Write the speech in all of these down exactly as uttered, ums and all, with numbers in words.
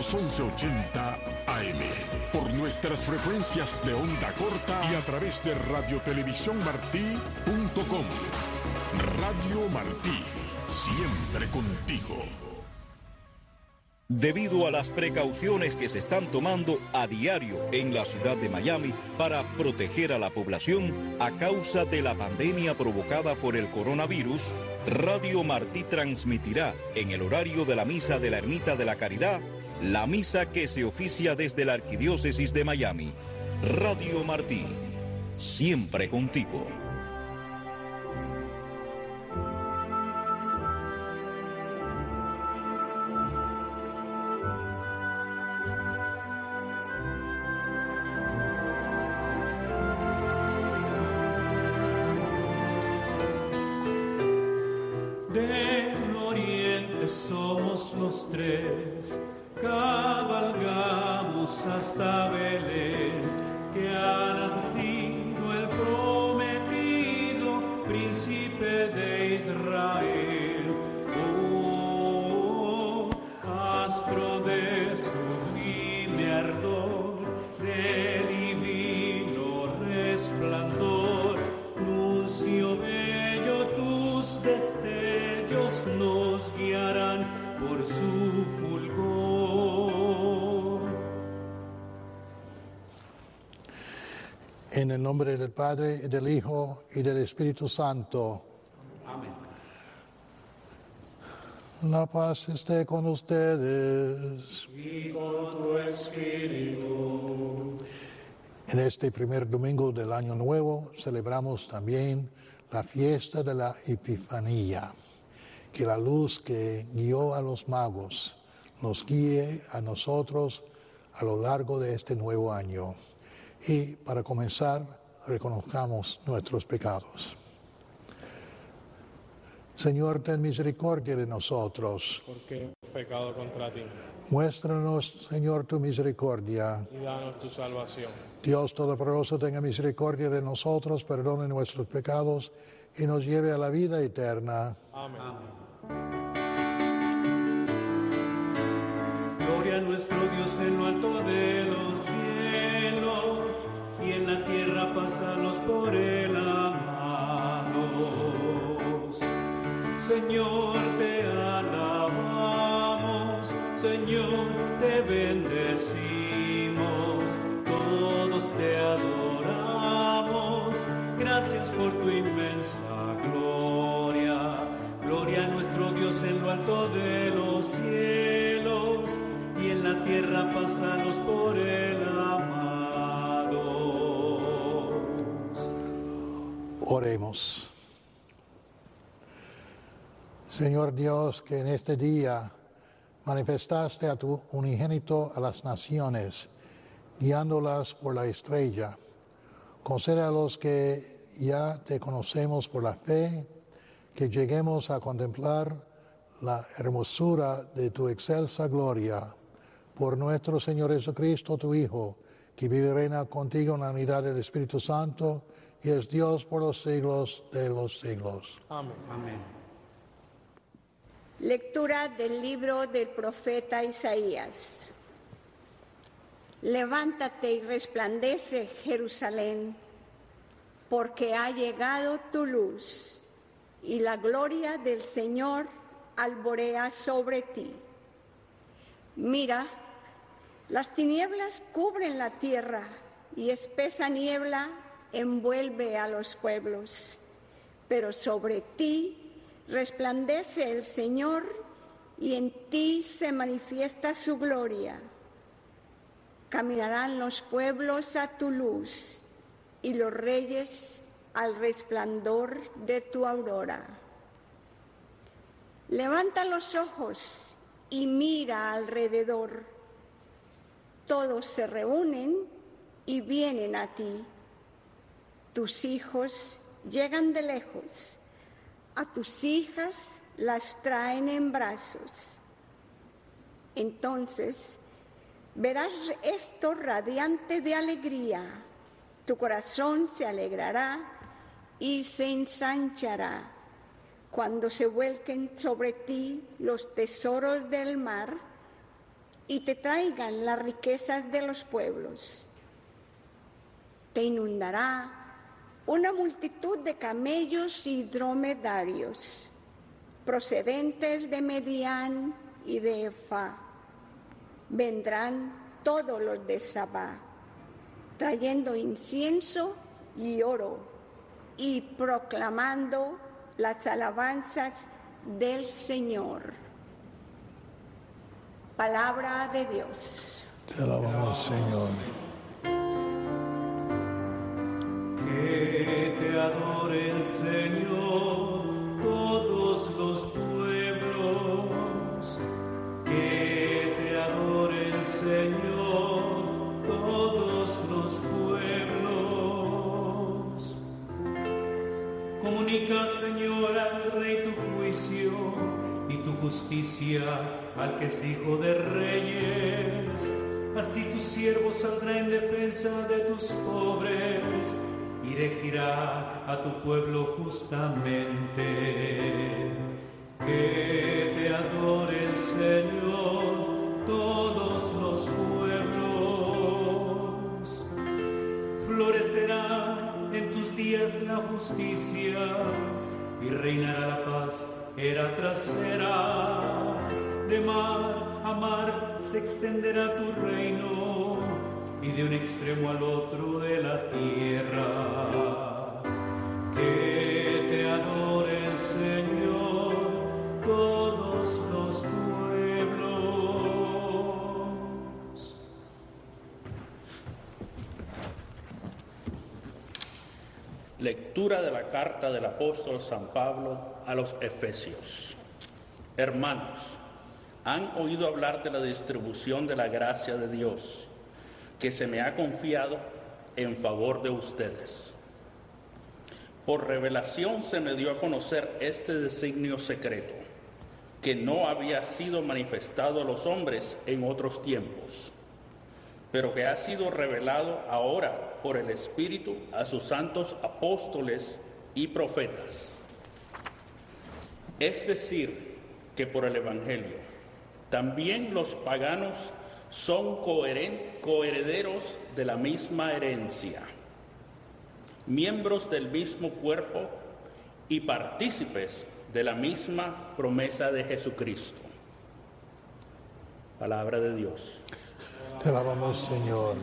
los once ochenta A M, por nuestras frecuencias de onda corta y a través de radiotelevisión-martí punto com. Radio Martí, siempre contigo. Debido a las precauciones que se están tomando a diario en la ciudad de Miami para proteger a la población a causa de la pandemia provocada por el coronavirus, Radio Martí transmitirá en el horario de la misa de la Ermita de la Caridad, la misa que se oficia desde la Arquidiócesis de Miami. Radio Martí, siempre contigo. Del oriente somos los tres, cabalgamos hasta Belén, que ha nacido el prometido príncipe de Israel. Oh, astro de sublime ardor, de divino resplandor, nuncio bello tus destellos nos guiarán por su fulgor. En el nombre del Padre, y del Hijo, y del Espíritu Santo. Amén. La paz esté con ustedes. Y con tu espíritu. En este primer domingo del Año Nuevo celebramos también la fiesta de la Epifanía. Que la luz que guió a los magos nos guíe a nosotros a lo largo de este nuevo año. Y para comenzar, reconozcamos nuestros pecados. Señor, ten misericordia de nosotros. Porque hemos pecado contra ti. Muéstranos, Señor, tu misericordia. Y danos tu salvación. Dios Todopoderoso, tenga misericordia de nosotros, perdone nuestros pecados y nos lleve a la vida eterna. Amén. Amén. Gloria a nuestro Dios en lo alto de los cielos, y en la tierra pásalos por él amados. Señor, te alabamos, Señor, te bendecimos, todos te adoramos, gracias por tu inmensa gloria. Gloria a nuestro Dios en lo alto de los cielos, y en la tierra pásalos por él amados. Oremos. Señor Dios, que en este día manifestaste a tu unigénito a las naciones, guiándolas por la estrella, concede a los que ya te conocemos por la fe, que lleguemos a contemplar la hermosura de tu excelsa gloria. Por nuestro Señor Jesucristo, tu Hijo, que vive y reina contigo en la unidad del Espíritu Santo, y es Dios por los siglos de los siglos. Amén. Amén. Lectura del libro del profeta Isaías. Levántate y resplandece, Jerusalén, porque ha llegado tu luz, y la gloria del Señor alborea sobre ti. Mira, las tinieblas cubren la tierra, y espesa niebla envuelve a los pueblos. Pero sobre ti resplandece el Señor, y en ti se manifiesta su gloria. Caminarán los pueblos a tu luz, y los reyes al resplandor de tu aurora. Levanta los ojos y mira alrededor. Todos se reúnen y vienen a ti. Tus hijos llegan de lejos. A tus hijas las traen en brazos. Entonces verás esto radiante de alegría. Tu corazón se alegrará y se ensanchará cuando se vuelquen sobre ti los tesoros del mar y te traigan las riquezas de los pueblos. Te inundará una multitud de camellos y dromedarios procedentes de Medián y de Efa. Vendrán todos los de Sabá, trayendo incienso y oro y proclamando las alabanzas del Señor. Palabra de Dios. Te alabamos, Señor. Que te adoren, Señor, todos los pueblos. Que te adoren, Señor, todos los pueblos. Comunica, Señor, al Rey tu juicio y tu justicia al que es hijo de reyes. Así tu siervo saldrá en defensa de tus pobres y regirá a tu pueblo justamente. Que te adoren, Señor, todos los pueblos. Florecerá en tus días la justicia y reinará la paz era tras era. De mar a mar se extenderá tu reino y de un extremo al otro de la tierra. Que te adoren, Señor, todos los pueblos. Lectura de la carta del apóstol San Pablo a los Efesios. Hermanos, han oído hablar de la distribución de la gracia de Dios que se me ha confiado en favor de ustedes. Por revelación se me dio a conocer este designio secreto, que no había sido manifestado a los hombres en otros tiempos, pero que ha sido revelado ahora por el Espíritu a sus santos apóstoles y profetas. Es decir, que por el Evangelio, también los paganos son coherederos de la misma herencia, miembros del mismo cuerpo y partícipes de la misma promesa de Jesucristo. Palabra de Dios. Te alabamos, Señor.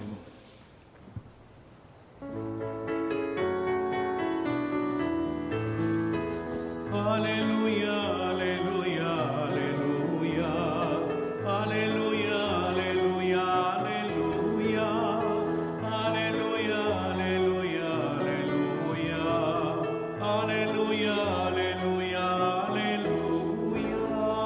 Aleluya, aleluya, aleluya, aleluya, aleluya, aleluya, aleluya, aleluya, aleluya, aleluya, aleluya.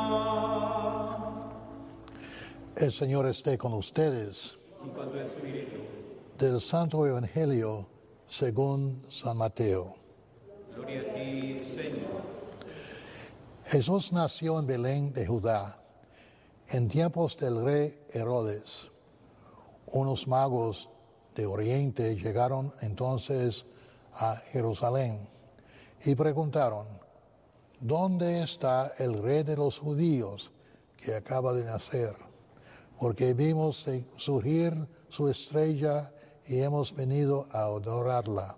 El Señor esté con ustedes. Y con tu espíritu. Del Santo Evangelio según San Mateo. Gloria a ti, Señor. Jesús nació en Belén de Judá, en tiempos del rey Herodes. Unos magos de Oriente llegaron entonces a Jerusalén y preguntaron: ¿dónde está el rey de los judíos que acaba de nacer? Porque vimos surgir su estrella y hemos venido a adorarla.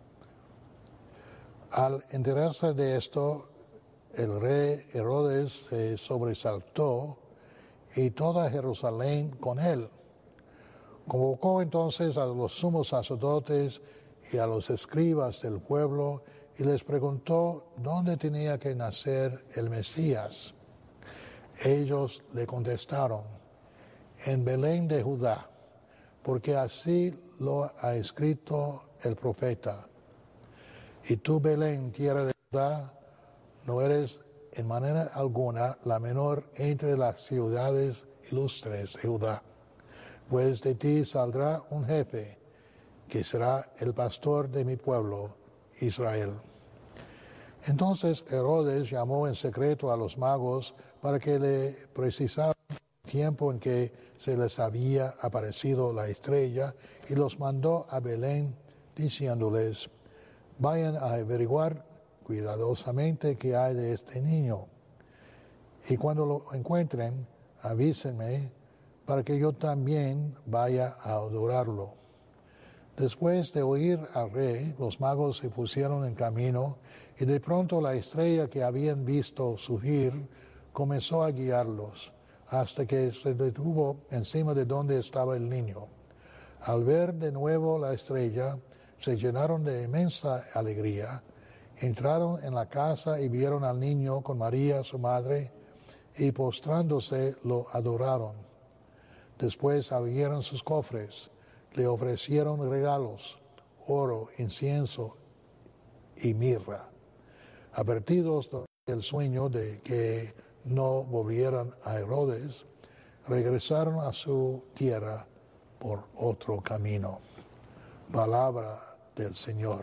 Al enterarse de esto, el rey Herodes se sobresaltó y toda Jerusalén con él. Convocó entonces a los sumos sacerdotes y a los escribas del pueblo y les preguntó dónde tenía que nacer el Mesías. Ellos le contestaron: en Belén de Judá, porque así lo ha escrito el profeta. Y tú, Belén, tierra de Judá, no eres en manera alguna la menor entre las ciudades ilustres de Judá, pues de ti saldrá un jefe que será el pastor de mi pueblo, Israel. Entonces Herodes llamó en secreto a los magos para que le precisaran el tiempo en que se les había aparecido la estrella y los mandó a Belén diciéndoles: vayan a averiguar cuidadosamente qué hay de este niño, y cuando lo encuentren, avísenme para que yo también vaya a adorarlo. Después de oír al rey, los magos se pusieron en camino, y de pronto la estrella que habían visto surgir comenzó a guiarlos, hasta que se detuvo encima de donde estaba el niño. Al ver de nuevo la estrella, se llenaron de inmensa alegría. Entraron en la casa y vieron al niño con María, su madre, y postrándose lo adoraron. Después abrieron sus cofres, le ofrecieron regalos, oro, incienso y mirra. Advertidos del sueño de que no volvieran a Herodes, regresaron a su tierra por otro camino. Palabra del Señor.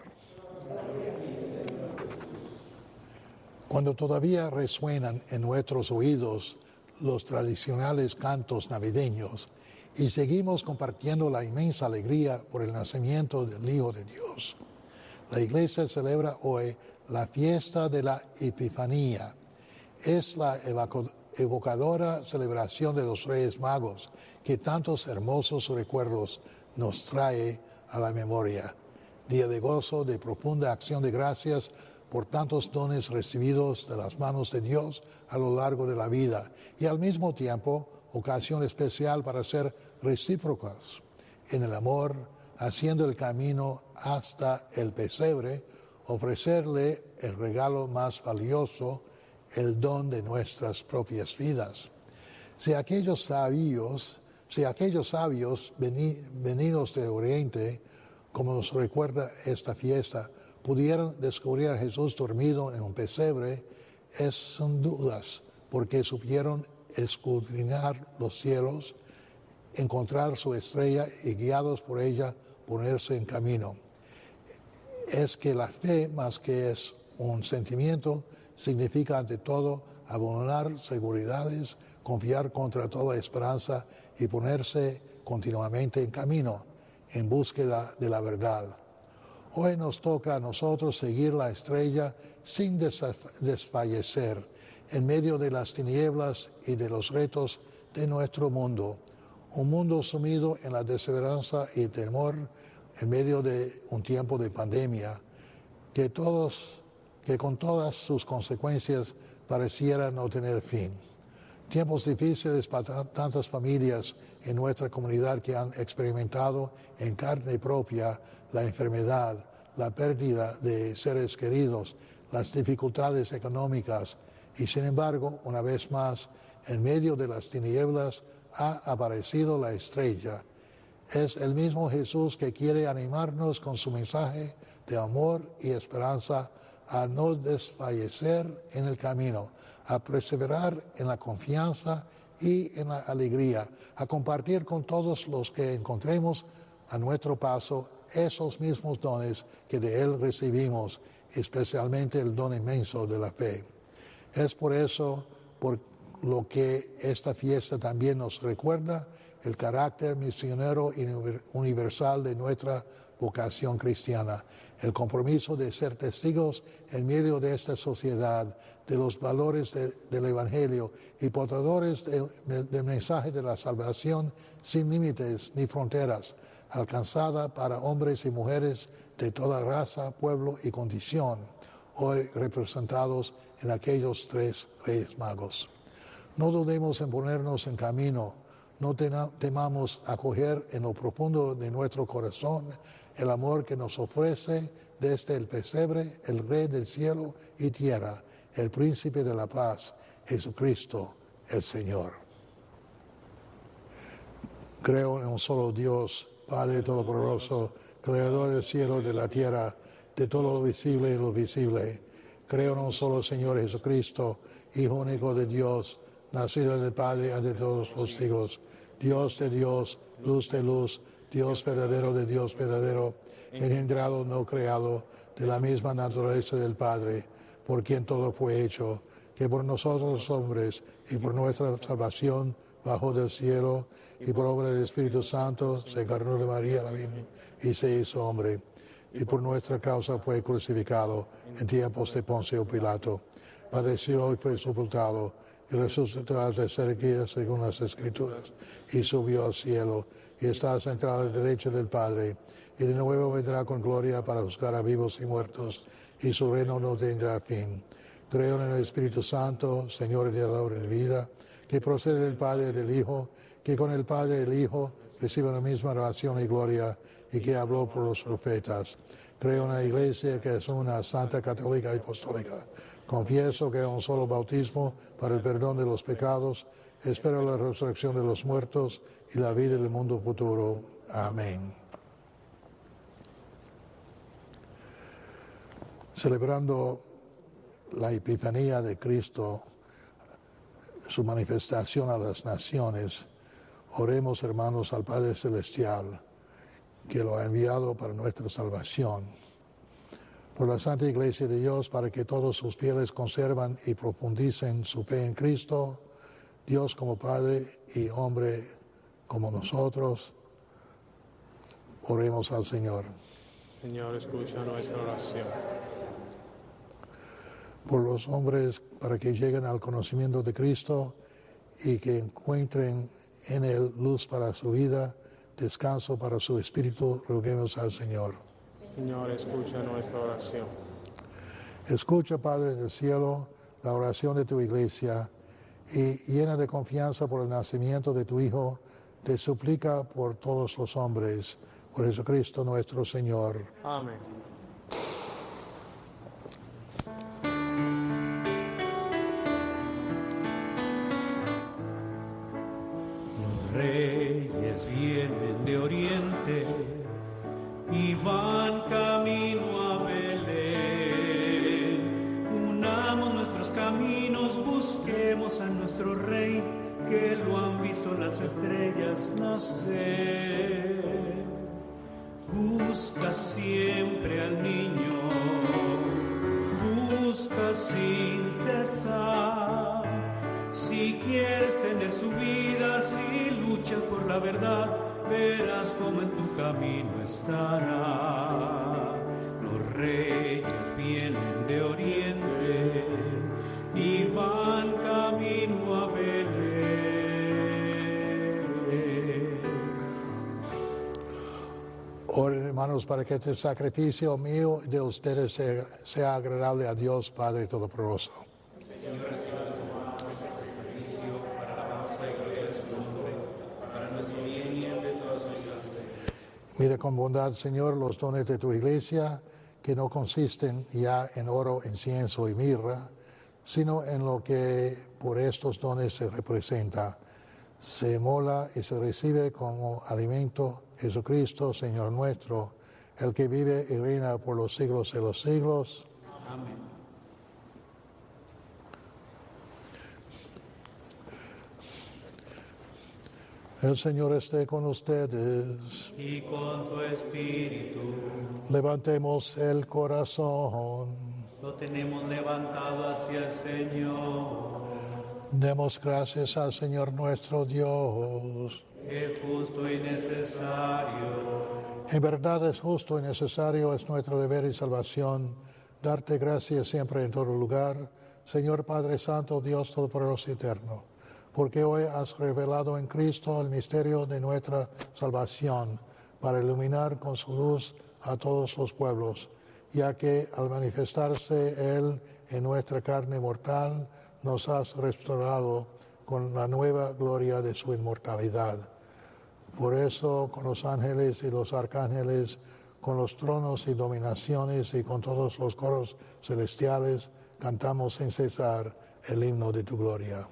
Cuando todavía resuenan en nuestros oídos los tradicionales cantos navideños y seguimos compartiendo la inmensa alegría por el nacimiento del Hijo de Dios, la Iglesia celebra hoy la fiesta de la Epifanía. Es la evocadora celebración de los Reyes Magos que tantos hermosos recuerdos nos trae a la memoria. Día de gozo, de profunda acción de gracias por tantos dones recibidos de las manos de Dios a lo largo de la vida, y al mismo tiempo ocasión especial para ser recíprocas en el amor, haciendo el camino hasta el pesebre, ofrecerle el regalo más valioso, el don de nuestras propias vidas. Si aquellos sabios, si aquellos sabios veni, venidos de Oriente, como nos recuerda esta fiesta, pudieron descubrir a Jesús dormido en un pesebre, es sin dudas porque supieron escudriñar los cielos, encontrar su estrella y guiados por ella ponerse en camino. Es que la fe, más que es un sentimiento, significa ante todo abonar seguridades, confiar contra toda esperanza y ponerse continuamente en camino, en búsqueda de la verdad. Hoy nos toca a nosotros seguir la estrella sin desfallecer en medio de las tinieblas y de los retos de nuestro mundo. Un mundo sumido en la desesperanza y temor en medio de un tiempo de pandemia que, todos, que con todas sus consecuencias pareciera no tener fin. Tiempos difíciles para tantas familias en nuestra comunidad que han experimentado en carne propia la enfermedad, la pérdida de seres queridos, las dificultades económicas y sin embargo, una vez más, en medio de las tinieblas ha aparecido la estrella. Es el mismo Jesús que quiere animarnos con su mensaje de amor y esperanza a no desfallecer en el camino, a perseverar en la confianza y en la alegría, a compartir con todos los que encontremos a nuestro paso esos mismos dones que de Él recibimos, especialmente el don inmenso de la fe. Es por eso por lo que esta fiesta también nos recuerda el carácter misionero y universal de nuestra vocación cristiana, el compromiso de ser testigos en medio de esta sociedad, de los valores de, del Evangelio y portadores del de mensaje de la salvación sin límites ni fronteras, alcanzada para hombres y mujeres de toda raza, pueblo y condición, hoy representados en aquellos tres Reyes Magos. No dudemos en ponernos en camino, no temamos acoger en lo profundo de nuestro corazón el amor que nos ofrece desde el pesebre el Rey del cielo y tierra, el Príncipe de la paz, Jesucristo el Señor. Creo en un solo Dios, Padre Todopoderoso, Creador del cielo y de la tierra, de todo lo visible y lo invisible. Creo en un solo Señor Jesucristo, Hijo único de Dios, nacido del Padre ante todos los siglos, Dios de Dios, luz de luz, Dios verdadero de Dios verdadero, engendrado, no creado, de la misma naturaleza del Padre, por quien todo fue hecho, que por nosotros los hombres y por nuestra salvación bajó del cielo, y por obra del Espíritu Santo se encarnó de María la Virgen y se hizo hombre, y por nuestra causa fue crucificado en tiempos de Poncio Pilato. Padeció y fue sepultado, y resucitó a Ezequiel según las Escrituras, y subió al cielo, y está sentado a la derecha del Padre, y de nuevo vendrá con gloria para juzgar a vivos y muertos, y su reino no tendrá fin. Creo en el Espíritu Santo, Señor y Dador de vida, que procede del Padre y del Hijo, que con el Padre y el Hijo recibe la misma relación y gloria, y que habló por los profetas. Creo en la Iglesia, que es una santa, católica y apostólica. Confieso que hay un solo bautismo para el perdón de los pecados. Espero la resurrección de los muertos y la vida del mundo futuro. Amén. Celebrando la Epifanía de Cristo, su manifestación a las naciones, oremos, hermanos, al Padre Celestial, que lo ha enviado para nuestra salvación. Por la Santa Iglesia de Dios, para que todos sus fieles conservan y profundicen su fe en Cristo, Dios como Padre y hombre como nosotros, oremos al Señor. Señor, escucha nuestra oración. Por los hombres, para que lleguen al conocimiento de Cristo y que encuentren en Él luz para su vida, descanso para su espíritu, roguemos al Señor. Señor, escucha nuestra oración. Escucha, Padre del cielo, la oración de tu iglesia y llena de confianza por el nacimiento de tu Hijo, te suplica por todos los hombres, por Jesucristo nuestro Señor. Amén. Los reyes vienen de oriente y van camino a Belén. Unamos nuestros caminos, busquemos a nuestro Rey, que lo han visto las estrellas nacer. Busca siempre al niño, busca sin cesar. Si quieres tener su vida, si luchas por la verdad, verás cómo en tu camino estará. Los reyes vienen de oriente y van camino a Belén. Oren, hermanos, para que este sacrificio mío y de ustedes sea, sea agradable a Dios Padre Todopoderoso. Mira con bondad, Señor, los dones de tu iglesia, que no consisten ya en oro, incienso y mirra, sino en lo que por estos dones se representa. Se mola y se recibe como alimento Jesucristo, Señor nuestro, el que vive y reina por los siglos de los siglos. Amén. El Señor esté con ustedes. Y con tu espíritu. Levantemos el corazón. Lo tenemos levantado hacia el Señor. Demos gracias al Señor nuestro Dios. Es justo y necesario. En verdad es justo y necesario, es nuestro deber y salvación, darte gracias siempre en todo lugar, Señor Padre Santo, Dios Todopoderoso y Eterno, porque hoy has revelado en Cristo el misterio de nuestra salvación, para iluminar con su luz a todos los pueblos, ya que al manifestarse Él en nuestra carne mortal, nos has restaurado con la nueva gloria de su inmortalidad. Por eso, con los ángeles y los arcángeles, con los tronos y dominaciones y con todos los coros celestiales, cantamos sin cesar el himno de tu gloria.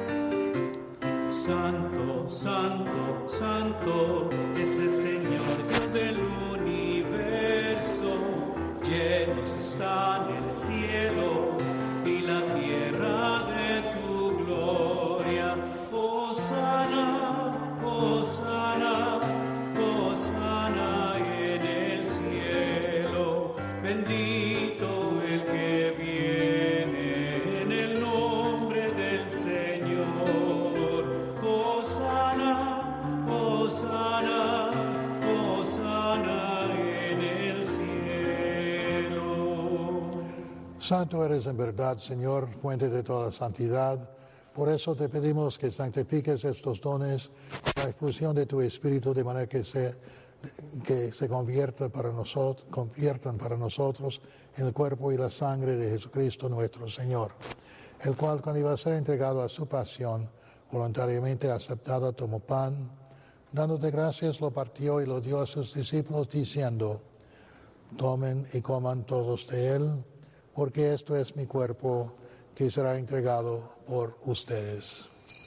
Santo, santo, santo, es el Señor Dios del universo. Llenos están el cielo y la tierra de tu gloria. Hosana, hosana, hosana en el cielo. Bendito el que viene en el nombre del Señor. Hosana, hosana, hosana en el cielo. Santo eres en verdad, Señor, fuente de toda santidad. Por eso te pedimos que santifiques estos dones con la efusión de tu Espíritu, de manera que se, que se convierta para nosotros, conviertan para nosotros en el cuerpo y la sangre de Jesucristo nuestro Señor, el cual, cuando iba a ser entregado a su pasión, voluntariamente aceptada, tomó pan, dándote gracias, lo partió y lo dio a sus discípulos, diciendo: tomen y coman todos de él, porque esto es mi cuerpo, que será entregado por ustedes.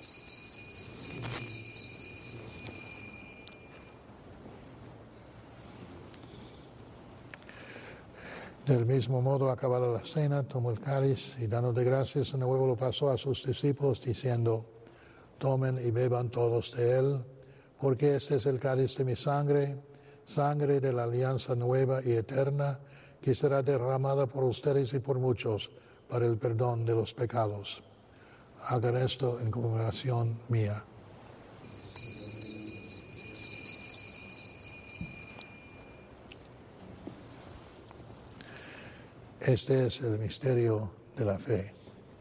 Del mismo modo, acabada la cena, tomó el cáliz y, dándote gracias, de nuevo lo pasó a sus discípulos, diciendo: tomen y beban todos de él, porque este es el cáliz de mi sangre, sangre de la alianza nueva y eterna, que será derramada por ustedes y por muchos para el perdón de los pecados. Hagan esto en conmemoración mía. Este es el misterio de la fe.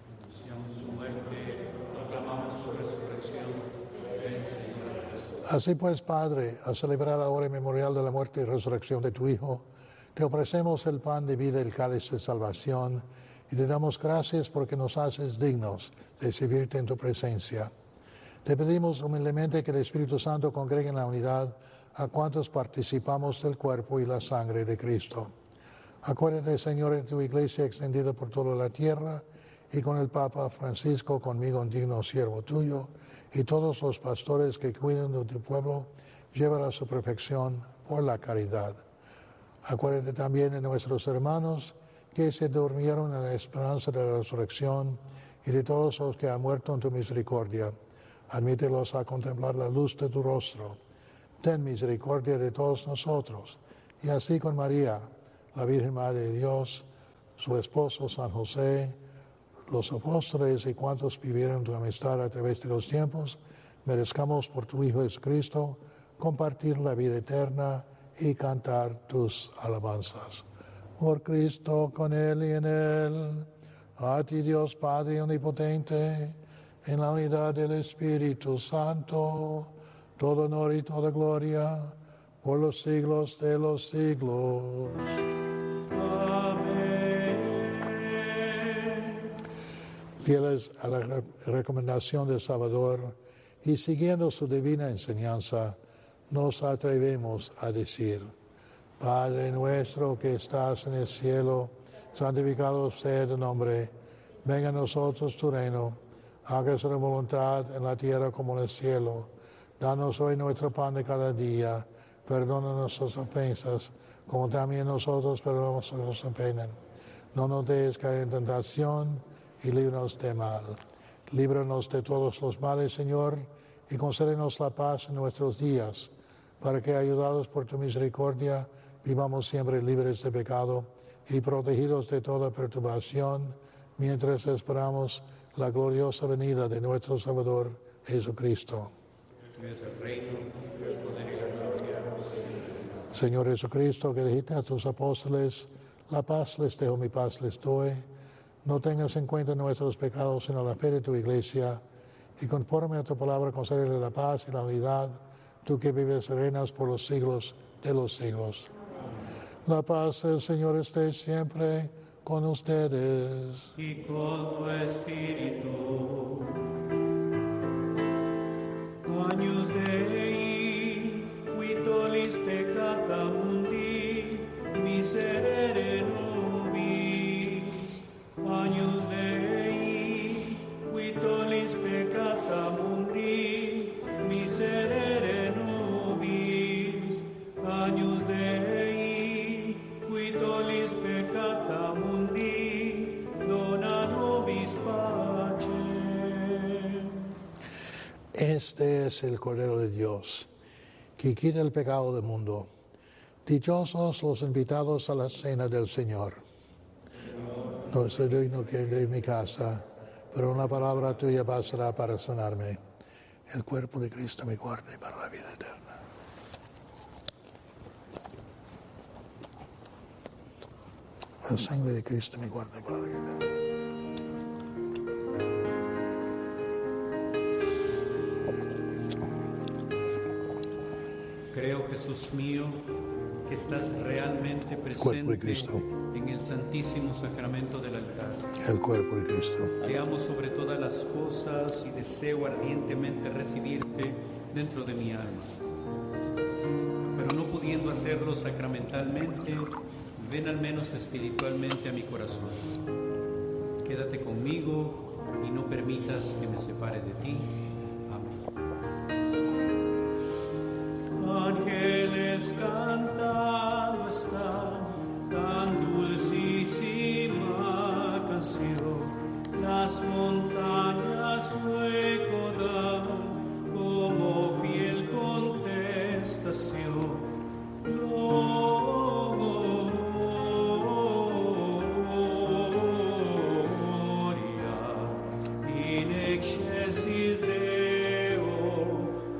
Así pues, Padre, a celebrar la hora memorial de la muerte y resurrección de tu Hijo, te ofrecemos el pan de vida y el cáliz de salvación, y te damos gracias porque nos haces dignos de servirte en tu presencia. Te pedimos humildemente que el Espíritu Santo congregue en la unidad a cuantos participamos del cuerpo y la sangre de Cristo. Acuérdate, Señor, de tu iglesia extendida por toda la tierra, y con el Papa Francisco, conmigo, un digno siervo tuyo, y todos los pastores que cuidan de tu pueblo, llévala a su perfección por la caridad. Acuérdate también de nuestros hermanos que se durmieron en la esperanza de la resurrección, y de todos los que han muerto en tu misericordia. Admítelos a contemplar la luz de tu rostro. Ten misericordia de todos nosotros, y así con María, la Virgen Madre de Dios, su esposo San José, los apóstoles y cuantos vivieron tu amistad a través de los tiempos, merezcamos por tu Hijo Jesucristo compartir la vida eterna y cantar tus alabanzas. Por Cristo, con Él y en Él, a ti Dios Padre Omnipotente, en la unidad del Espíritu Santo, todo honor y toda gloria, por los siglos de los siglos. Fieles a la re- recomendación del Salvador y siguiendo su divina enseñanza, nos atrevemos a decir: Padre nuestro que estás en el cielo, santificado sea tu nombre. Venga a nosotros tu reino. Hágase tu voluntad en la tierra como en el cielo. Danos hoy nuestro pan de cada día. Perdona nuestras ofensas, como también nosotros perdonamos a los que nos ofenden. No nos dejes caer en tentación, y líbranos de mal. Líbranos de todos los males, Señor, y concédenos la paz en nuestros días, para que, ayudados por tu misericordia, vivamos siempre libres de pecado y protegidos de toda perturbación, mientras esperamos la gloriosa venida de nuestro Salvador Jesucristo. Señor Jesucristo, que dijiste a tus apóstoles: la paz les dejo, mi paz les doy. No tengas en cuenta nuestros pecados, sino la fe de tu iglesia, y conforme a tu palabra concédele la paz y la unidad, tú que vives y reinas por los siglos de los siglos. La paz del Señor esté siempre con ustedes. Y con tu espíritu. Agnus Dei, qui tollis peccata mundi, miserere nobis. Agnus Dei, qui tollis peccata mundi, miserere nobis. Agnus Dei, qui tollis peccata mundi, dona nobis pace. Este es el Cordero de Dios, que quita el pecado del mundo. Dichosos los invitados a la cena del Señor. No soy digno que entre en mi casa, pero una palabra tuya bastará para sanarme. El cuerpo de Cristo me guarde para la vida eterna. La sangre de Cristo me guarde para la vida eterna. Creo, Jesús mío, que estás realmente presente en el Santísimo Sacramento del altar. El cuerpo de Cristo. Te amo sobre todas las cosas y deseo ardientemente recibirte dentro de mi alma. Pero no pudiendo hacerlo sacramentalmente, ven al menos espiritualmente a mi corazón. Quédate conmigo y no permitas que me separe de ti. Ángeles cantando están tan dulcísima canción, las montañas su eco dan como fiel contestación. Gloria in excelsis Deo,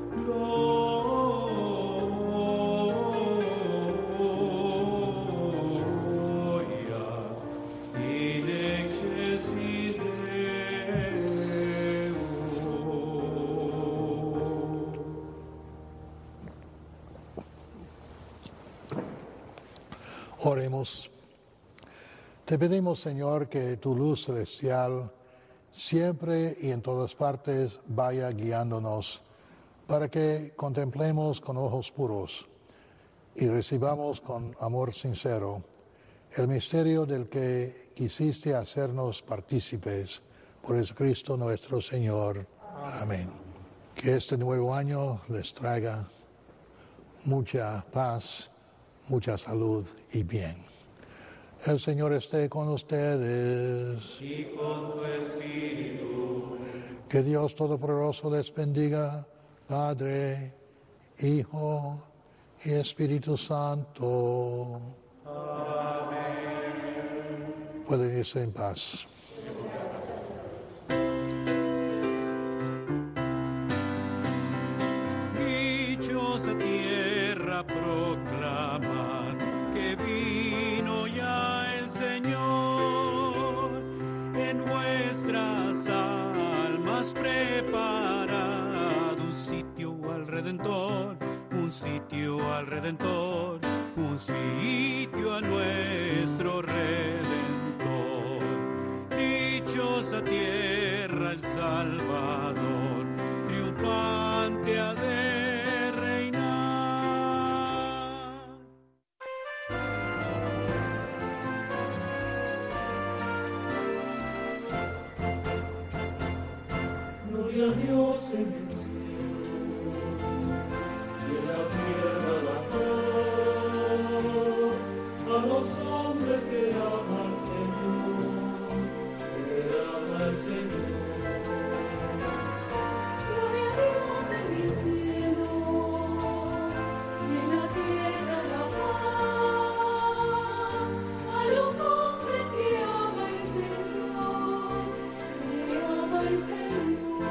Oremos. Te pedimos, Señor, que tu luz celestial siempre y en todas partes vaya guiándonos para que contemplemos con ojos puros y recibamos con amor sincero el misterio del que quisiste hacernos partícipes por Jesucristo nuestro Señor. Amén. Que este nuevo año les traiga mucha paz, mucha salud y bien. El Señor esté con ustedes. Y con tu espíritu. Que Dios Todopoderoso les bendiga, Padre, Hijo y Espíritu Santo. Amén. Pueden irse en paz. Dichosa tierra proclaman que vino ya el Señor, en nuestras almas preparado un sitio al Redentor, un sitio al Redentor, un sitio a nuestro Redentor. Dichosa tierra el Salvador, triunfante ha de reinar. Gloria a Dios en el cielo y en la tierra la paz, a los hombres que aman al Señor, que aman al Señor. Gloria a Dios en el cielo y en la tierra la paz, a los hombres que aman al Señor, que aman al Señor.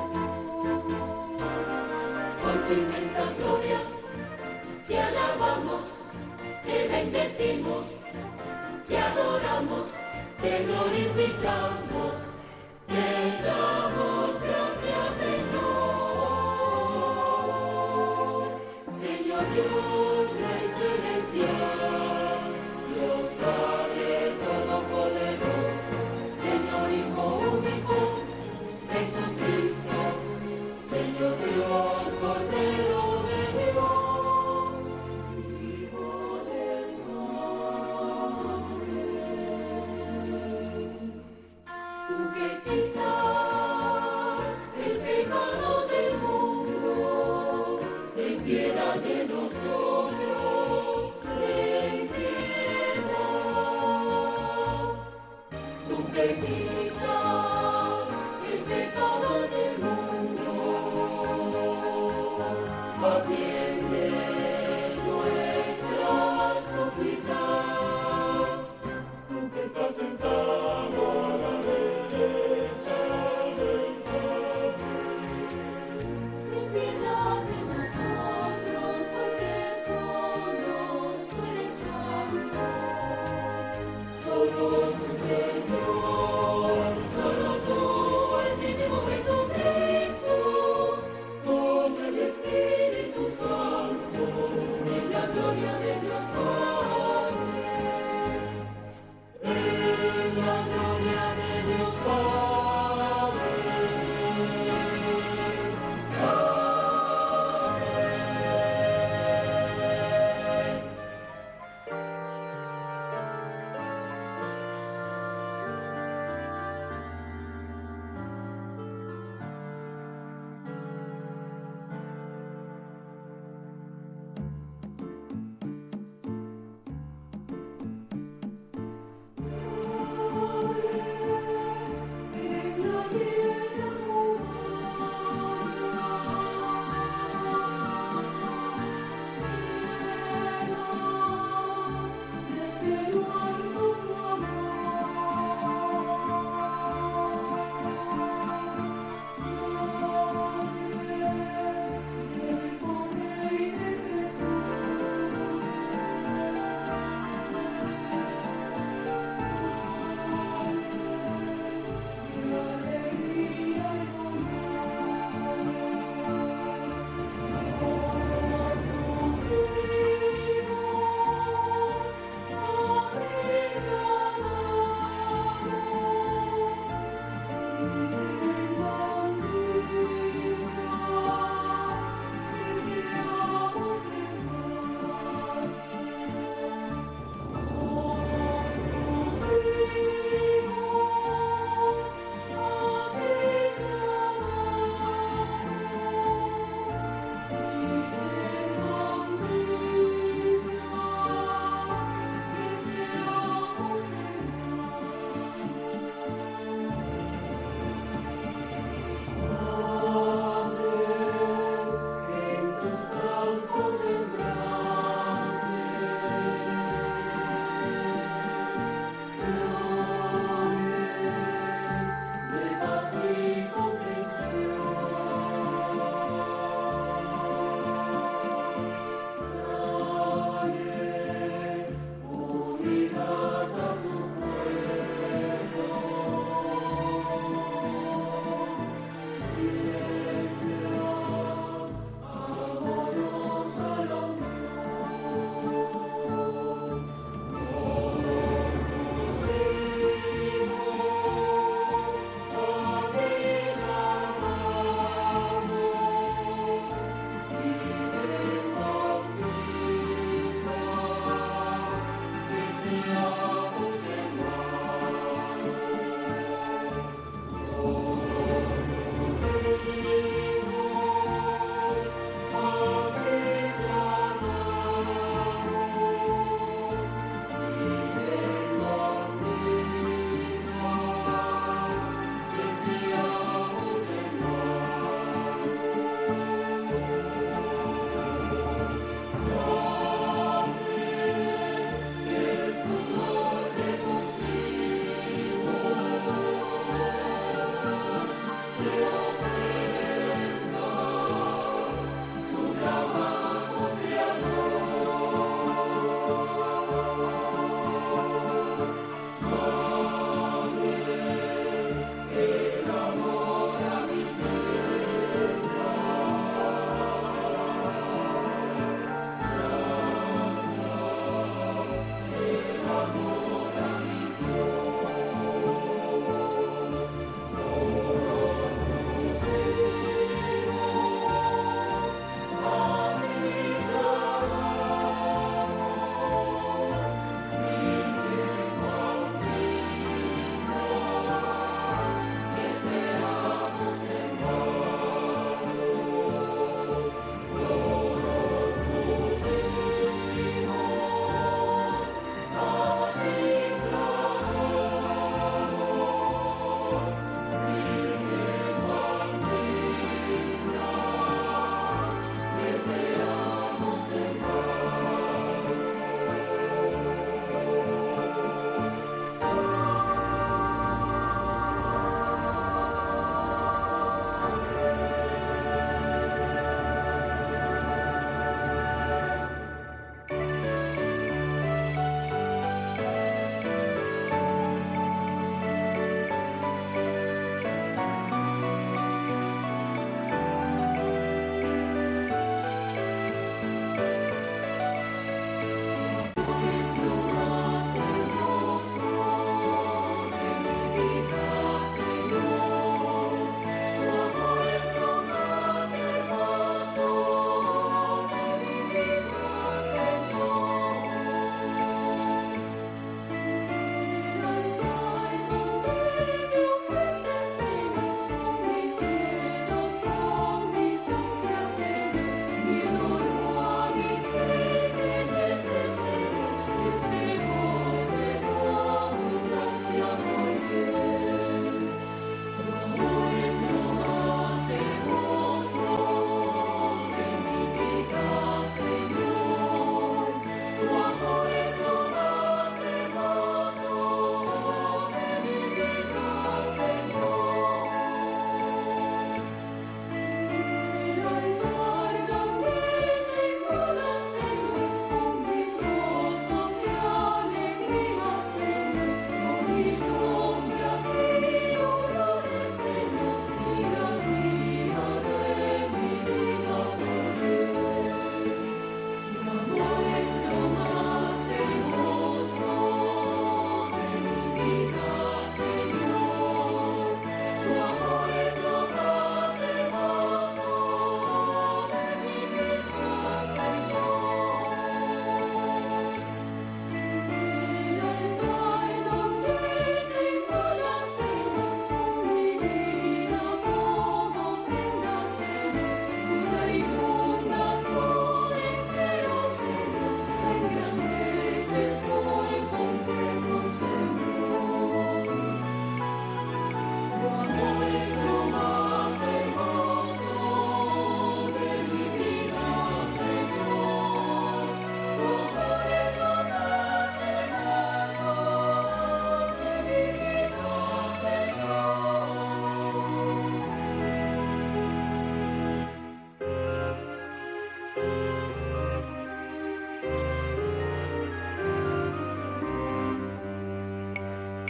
Por tu inmensa gloria, te alabamos, te bendecimos, te adoramos, te glorificamos, te damos gracias, Señor. Señor Dios, Rey celestial, Dios Padre todopoderoso, Señor Hijo único, Jesucristo, Señor Dios, Cordero de Dios, Hijo del Padre. Tú que quitas el pecado del mundo, ten piedad de nosotros, ten piedad. Tú que quitas el pecado del mundo, atiende nuestra súplica. Tú que estás sentado a la derecha del Padre, Ten piedad de nosotros, porque solo tú eres santo. solo tu Señor, solo tú, Altísimo Jesucristo, con el Espíritu Santo.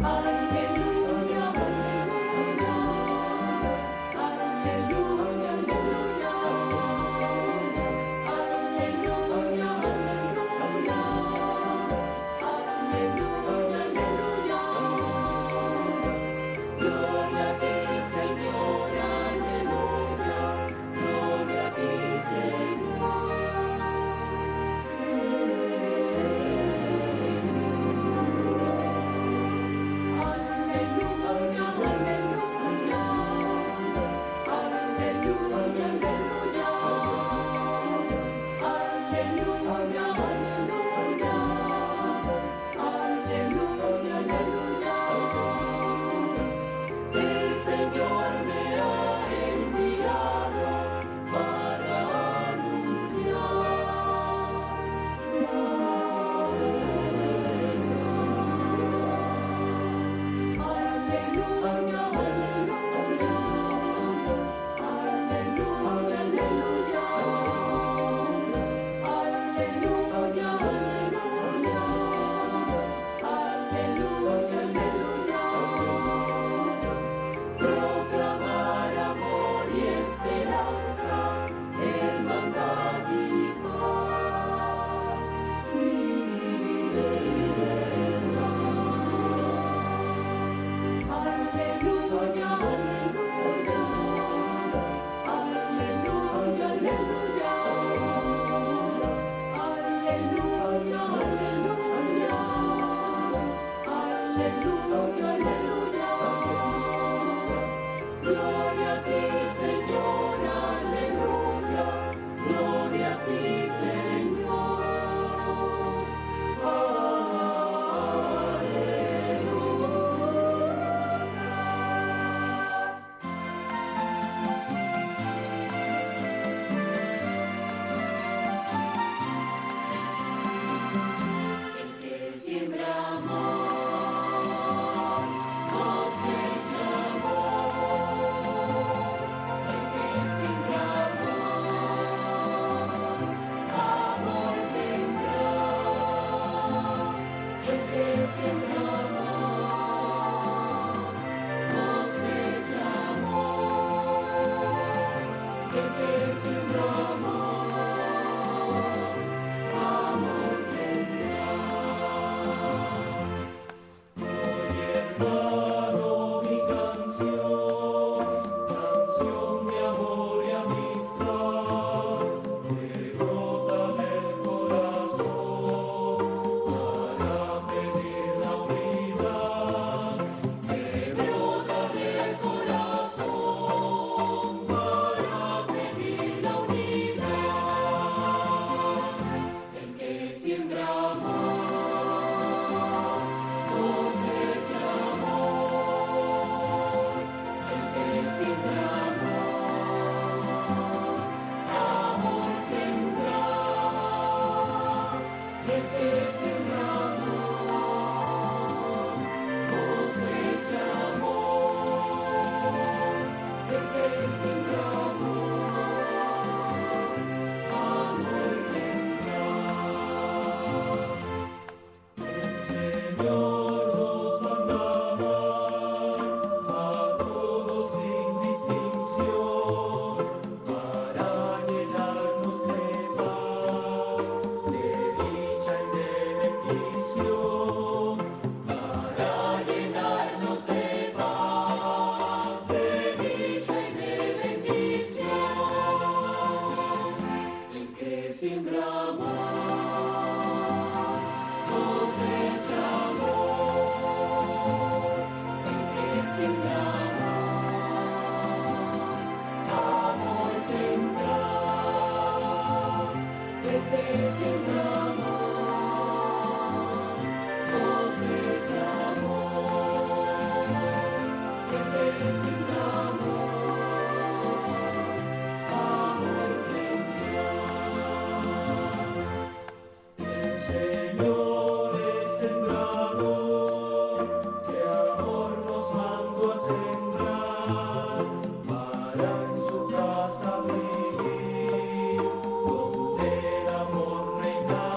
Donde el amor reina.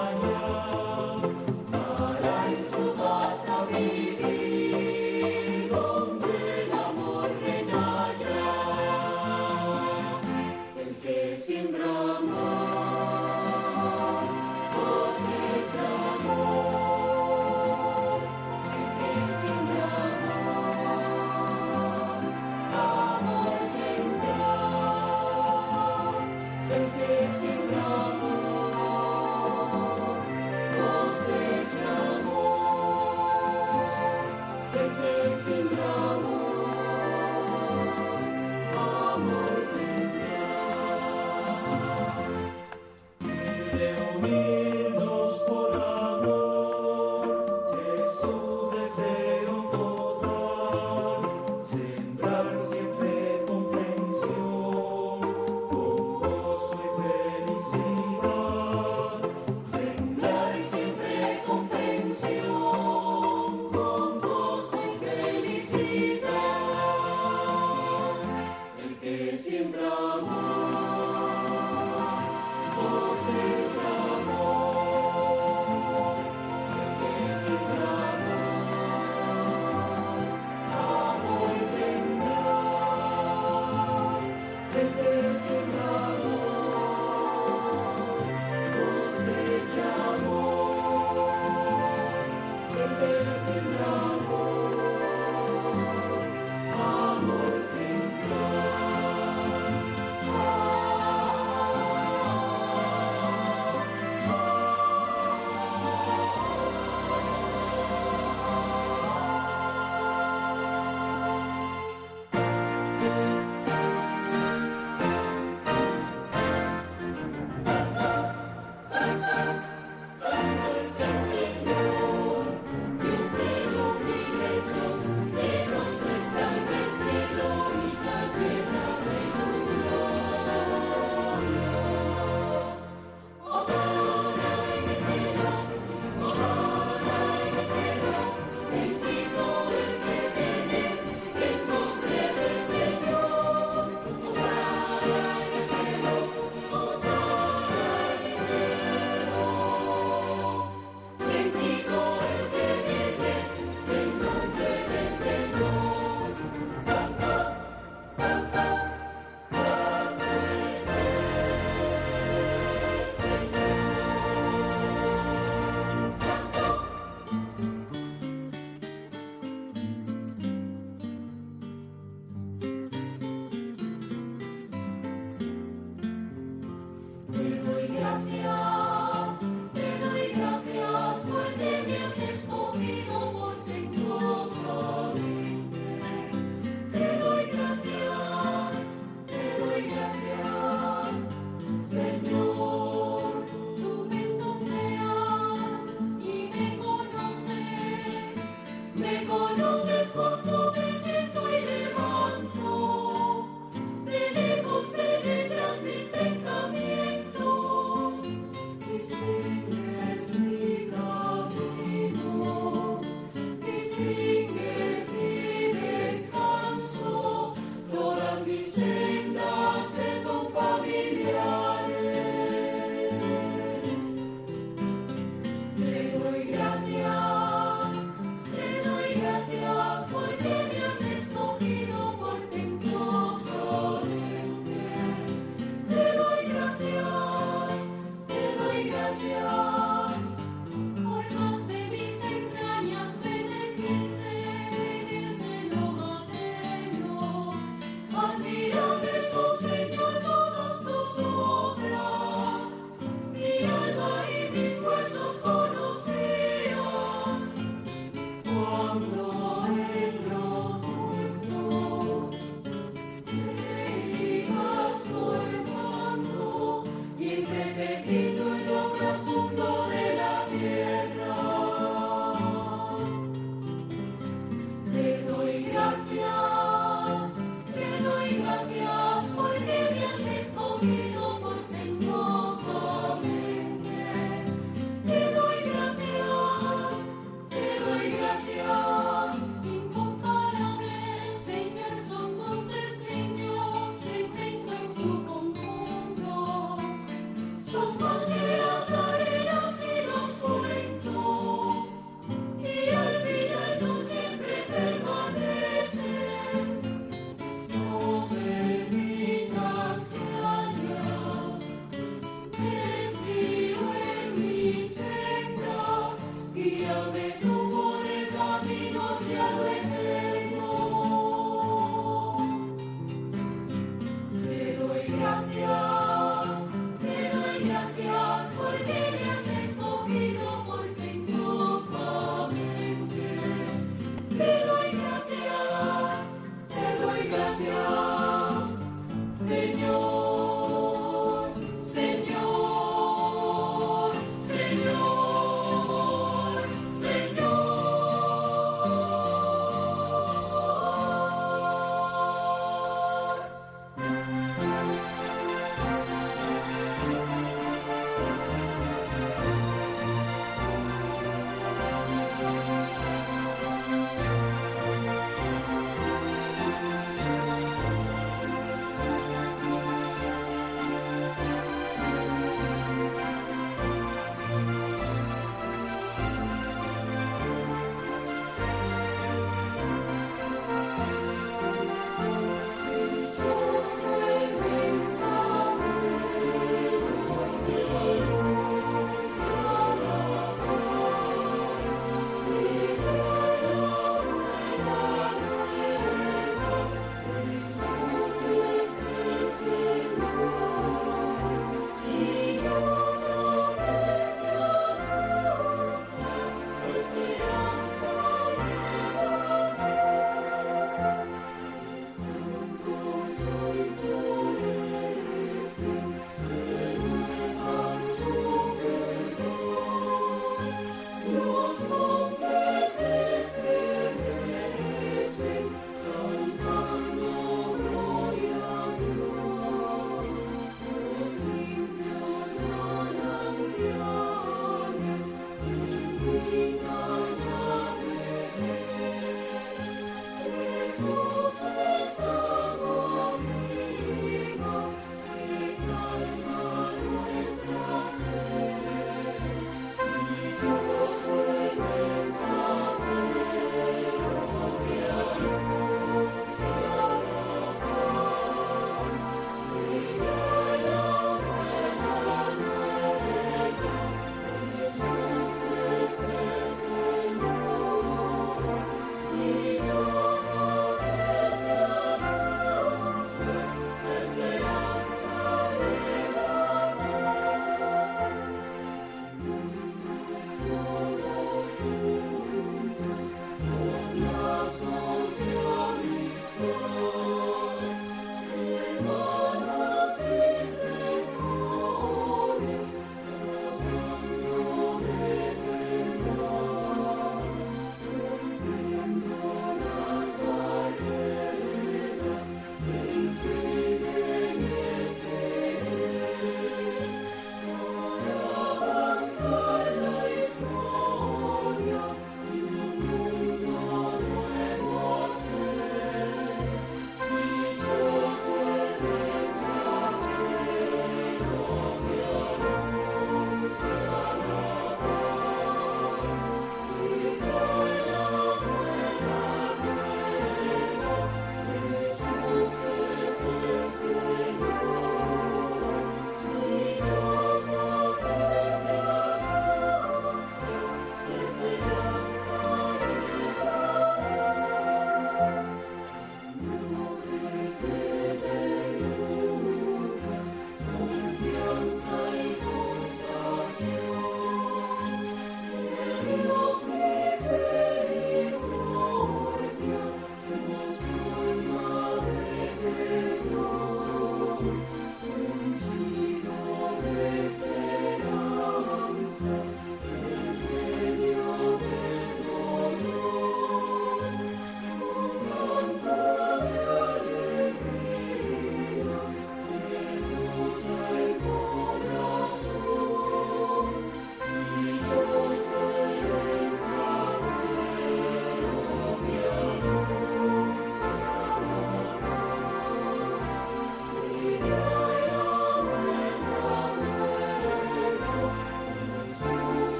unirnos por amor, es su deseo total, sembrar siempre comprensión, con gozo y felicidad. Sembrar siempre comprensión, con gozo y felicidad. El que siembra amor, cosecha amor.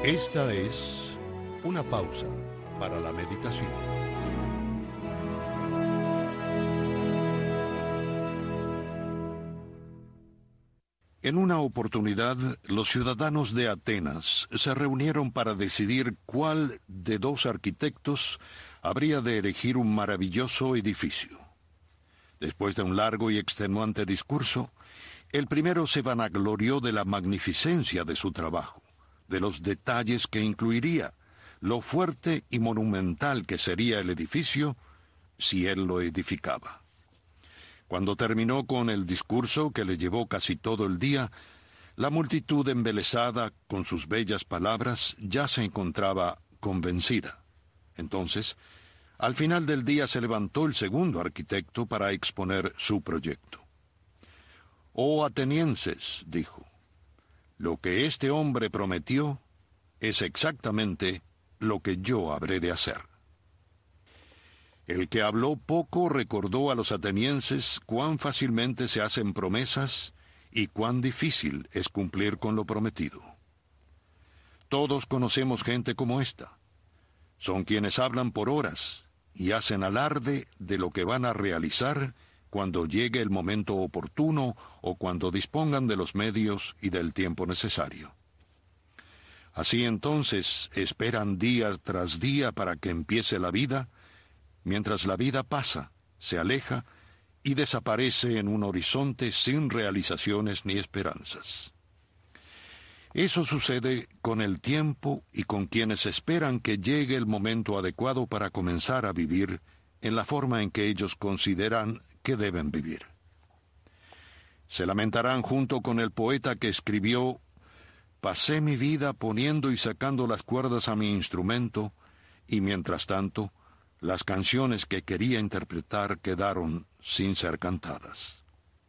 Esta es una pausa para la meditación. En una oportunidad, los ciudadanos de Atenas se reunieron para decidir cuál de dos arquitectos habría de erigir un maravilloso edificio. Después de un largo y extenuante discurso, el primero se vanaglorió de la magnificencia de su trabajo, de los detalles que incluiría, lo fuerte y monumental que sería el edificio si él lo edificaba. Cuando terminó con el discurso, que le llevó casi todo el día, la multitud embelesada con sus bellas palabras ya se encontraba convencida. Entonces, al final del día se levantó el segundo arquitecto para exponer su proyecto. «Oh atenienses», dijo, «lo que este hombre prometió es exactamente lo que yo habré de hacer». El que habló poco recordó a los atenienses cuán fácilmente se hacen promesas y cuán difícil es cumplir con lo prometido. Todos conocemos gente como esta. Son quienes hablan por horas y hacen alarde de lo que van a realizar cuando llegue el momento oportuno o cuando dispongan de los medios y del tiempo necesario. Así entonces esperan día tras día para que empiece la vida, mientras la vida pasa, se aleja y desaparece en un horizonte sin realizaciones ni esperanzas. Eso sucede con el tiempo y con quienes esperan que llegue el momento adecuado para comenzar a vivir en la forma en que ellos consideran que deben vivir. Se lamentarán junto con el poeta que escribió: «Pasé mi vida poniendo y sacando las cuerdas a mi instrumento, y mientras tanto, las canciones que quería interpretar quedaron sin ser cantadas».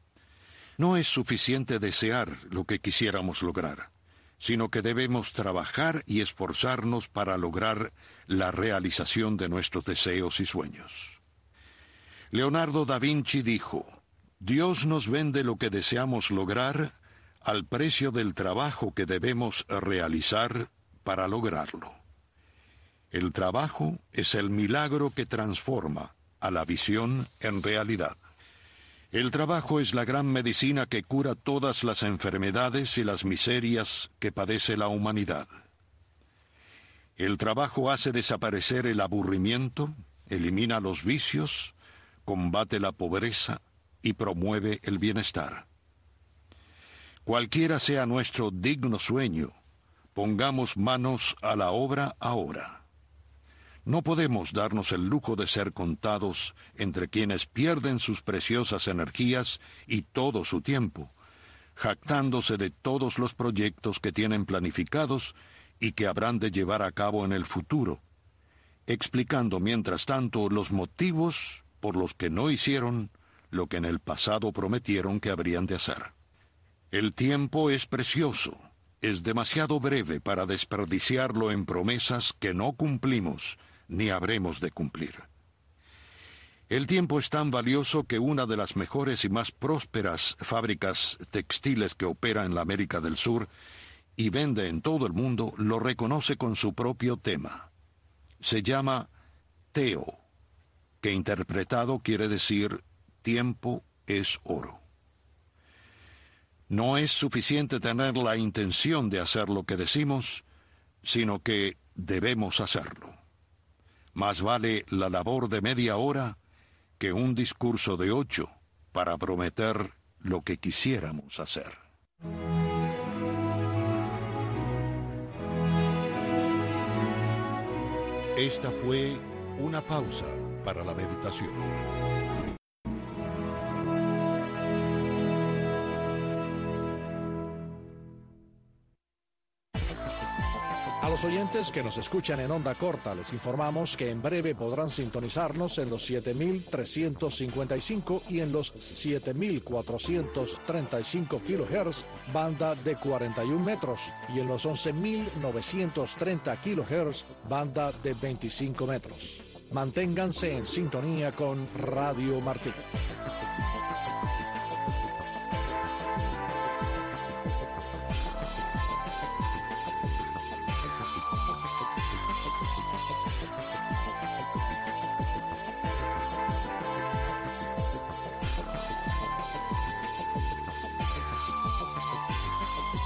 No es suficiente desear lo que quisiéramos lograr, sino que debemos trabajar y esforzarnos para lograr la realización de nuestros deseos y sueños. Leonardo da Vinci dijo: «Dios nos vende lo que deseamos lograr al precio del trabajo que debemos realizar para lograrlo». El trabajo es el milagro que transforma a la visión en realidad. El trabajo es la gran medicina que cura todas las enfermedades y las miserias que padece la humanidad. El trabajo hace desaparecer el aburrimiento, elimina los vicios, combate la pobreza y promueve el bienestar. Cualquiera sea nuestro digno sueño, pongamos manos a la obra ahora. No podemos darnos el lujo de ser contados entre quienes pierden sus preciosas energías y todo su tiempo, jactándose de todos los proyectos que tienen planificados y que habrán de llevar a cabo en el futuro, explicando mientras tanto los motivos por los que no hicieron lo que en el pasado prometieron que habrían de hacer. El tiempo es precioso, es demasiado breve para desperdiciarlo en promesas que no cumplimos ni habremos de cumplir. El tiempo es tan valioso que una de las mejores y más prósperas fábricas textiles que opera en la América del Sur y vende en todo el mundo lo reconoce con su propio tema. Se llama Teo, que interpretado quiere decir tiempo es oro. No es suficiente tener la intención de hacer lo que decimos, sino que debemos hacerlo. Más vale la labor de media hora que un discurso de ocho para prometer lo que quisiéramos hacer. Esta fue una pausa para la meditación. A los oyentes que nos escuchan en onda corta les informamos que en breve podrán sintonizarnos en los siete mil trescientos cincuenta y cinco y en los siete mil cuatrocientos treinta y cinco kilohertz, banda de cuarenta y un metros, y en los once mil novecientos treinta kilohertz, banda de veinticinco metros. Manténganse en sintonía con Radio Martí.